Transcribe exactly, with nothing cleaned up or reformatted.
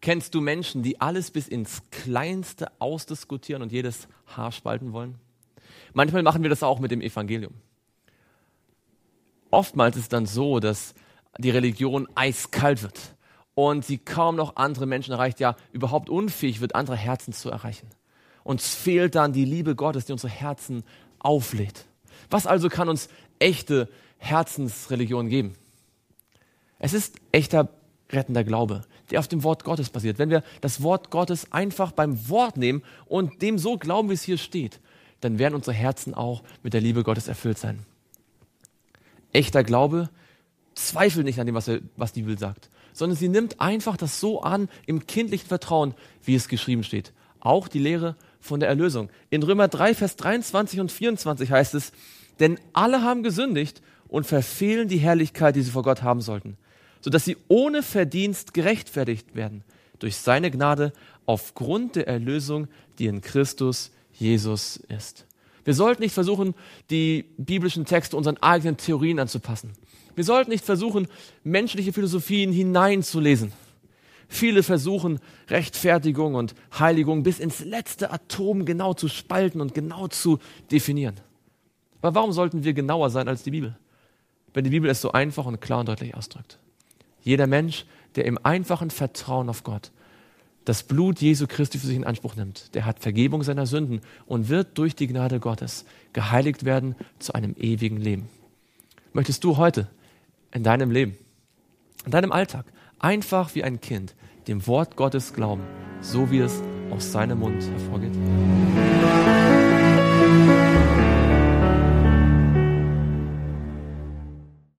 Kennst du Menschen, die alles bis ins Kleinste ausdiskutieren und jedes Haar spalten wollen? Manchmal machen wir das auch mit dem Evangelium. Oftmals ist es dann so, dass die Religion eiskalt wird und sie kaum noch andere Menschen erreicht, ja überhaupt unfähig wird, andere Herzen zu erreichen. Uns fehlt dann die Liebe Gottes, die unsere Herzen auflädt. Was also kann uns echte Herzensreligion geben? Es ist echter rettender Glaube, der auf dem Wort Gottes basiert. Wenn wir das Wort Gottes einfach beim Wort nehmen und dem so glauben, wie es hier steht, dann werden unsere Herzen auch mit der Liebe Gottes erfüllt sein. Echter Glaube zweifelt nicht an dem, was, er, was die Bibel sagt, sondern sie nimmt einfach das so an, im kindlichen Vertrauen, wie es geschrieben steht. Auch die Lehre von der Erlösung. In Römer drei, Vers dreiundzwanzig und vierundzwanzig heißt es, denn alle haben gesündigt und verfehlen die Herrlichkeit, die sie vor Gott haben sollten, sodass sie ohne Verdienst gerechtfertigt werden durch seine Gnade aufgrund der Erlösung, die in Christus Jesus ist. Wir sollten nicht versuchen, die biblischen Texte unseren eigenen Theorien anzupassen. Wir sollten nicht versuchen, menschliche Philosophien hineinzulesen. Viele versuchen, Rechtfertigung und Heiligung bis ins letzte Atom genau zu spalten und genau zu definieren. Aber warum sollten wir genauer sein als die Bibel, wenn die Bibel es so einfach und klar und deutlich ausdrückt? Jeder Mensch, der im einfachen Vertrauen auf Gott das Blut Jesu Christi für sich in Anspruch nimmt, der hat Vergebung seiner Sünden und wird durch die Gnade Gottes geheiligt werden zu einem ewigen Leben. Möchtest du heute in deinem Leben, in deinem Alltag, einfach wie ein Kind dem Wort Gottes glauben, so wie es aus seinem Mund hervorgeht?